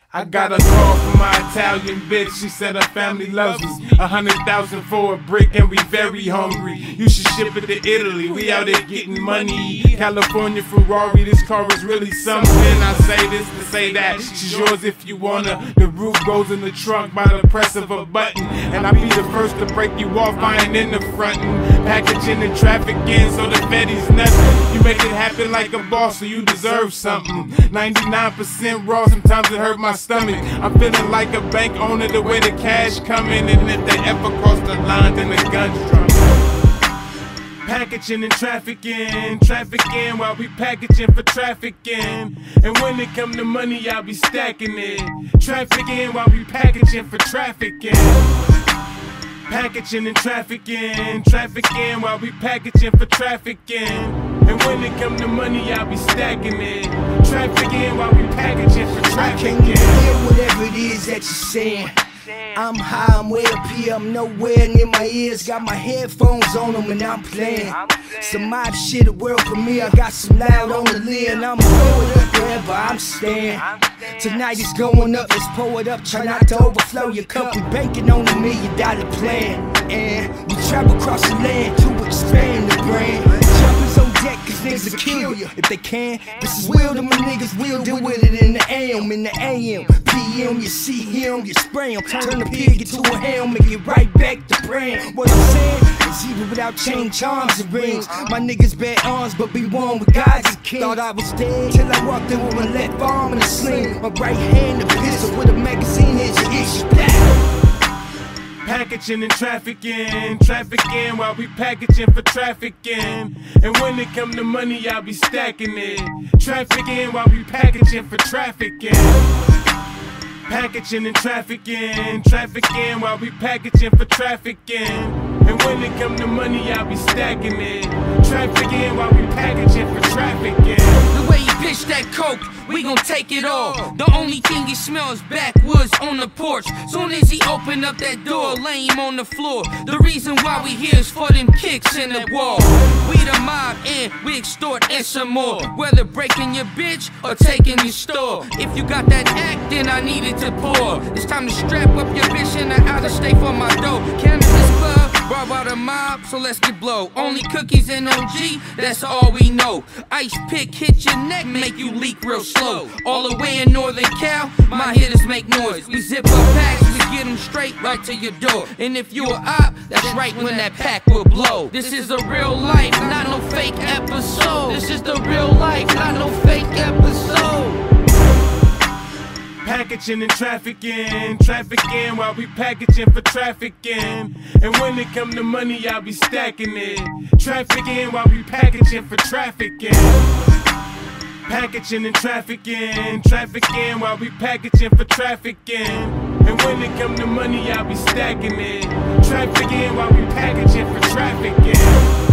I got a call from my Italian bitch, she said her family loves me. 100,000 for a brick and we very hungry. You should ship it to Italy, we out there getting money. California Ferrari, this car is really something. I say this to say that, she's yours if you wanna. The roof goes in the trunk by the press of a button. And I'll be the first to break you off, I ain't in the frontin'. Packaging and trafficking, so the Fetty's nothing. You make it happen like a boss, so you deserve something. 99% raw, sometimes it hurt my stomach. I'm feeling like a bank owner the way the cash coming. And if they ever cross the line, then the gun's drumming. Packaging and trafficking while we packaging for trafficking. And when it come to money, I'll be stacking it. Trafficking while we packaging for trafficking. Packaging and trafficking while we packaging for trafficking. And when it come to money, I'll be stacking it. Trafficking while we packaging for trafficking. I can't hear whatever it is that you're saying. I'm high, I'm way up here, I'm nowhere near my ears. Got my headphones on them and I'm playing some mob shit, a world premiere. I got some loud on the lid and I'm blowing up wherever I'm staying. Tonight is going up, let's pour it up. Try not to overflow your cup. We banking on $1 million plan. And we travel across the land to expand the brand. Jumpers on deck, cause niggas will kill you if they can. This is real to my niggas, we'll deal with it in the AM. In the AM, PM, you see him, you spray him. Turn the pig into a ham and get right back to praying. What I'm saying is even without chain, charms and rings, my niggas bear arms but be one with God's and kings. Thought I was dead till I walked in with my left arm and a sling. My right hand a pistol with a magazine, here's your issue. Packaging and trafficking while we packaging for trafficking. And when it come to money, I'll be stacking it. Trafficking while we packaging for trafficking. Packaging and trafficking while we packaging for trafficking. And when it come to money, I'll be stacking it. Trafficking while we packaging for trafficking. The way you pitch that coke, we gon' take it all. The only thing he smells backwoods on the porch. Soon as he open up that door, lay him on the floor. The reason why we here is for them kicks in the wall. We the mob and we extort and some more. Whether breaking your bitch or taking your store. If you got that act, then I need it to pour. It's time to strap up your bitch and I oughta stay for my dough. Cannabis club, brought by the mob, so let's get blow. Only cookies and OG, that's all we know. Ice pick hit your neck, make you leak real slow. All the way in Northern Cal, my hitters make noise. We zip up packs, we get them straight right to your door. And if you a op, that's right when that pack will blow. This is a real life, not no fake episode. This is the real life, not no fake episode. Packaging and trafficking while we packaging for trafficking. And when it come to money, I'll be stacking it. Trafficking while we packaging for trafficking. Packaging and trafficking while we packaging for trafficking. And when it come to money, I'll be stacking it. Trafficking while we packaging for trafficking.